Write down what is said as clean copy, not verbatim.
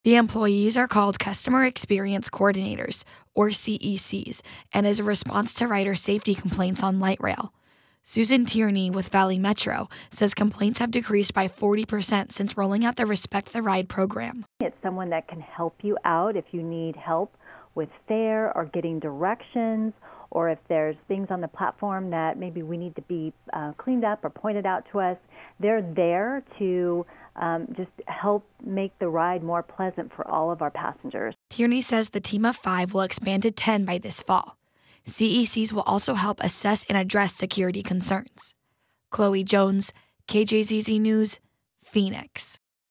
The employees are called Customer Experience Coordinators, or CECs, and is a response to rider safety complaints on light rail. Susan Tierney with Valley Metro says complaints have decreased by 40% since rolling out the Respect the Ride program. It's someone that can help you out if you need help with fare or getting directions, or if there's things on the platform that maybe we need to be cleaned up or pointed out to us. They're there to just help make the ride more pleasant for all of our passengers. Tierney says the team of 5 will expand to 10 by this fall. CECs will also help assess and address security concerns. Chloe Jones, KJZZ News, Phoenix.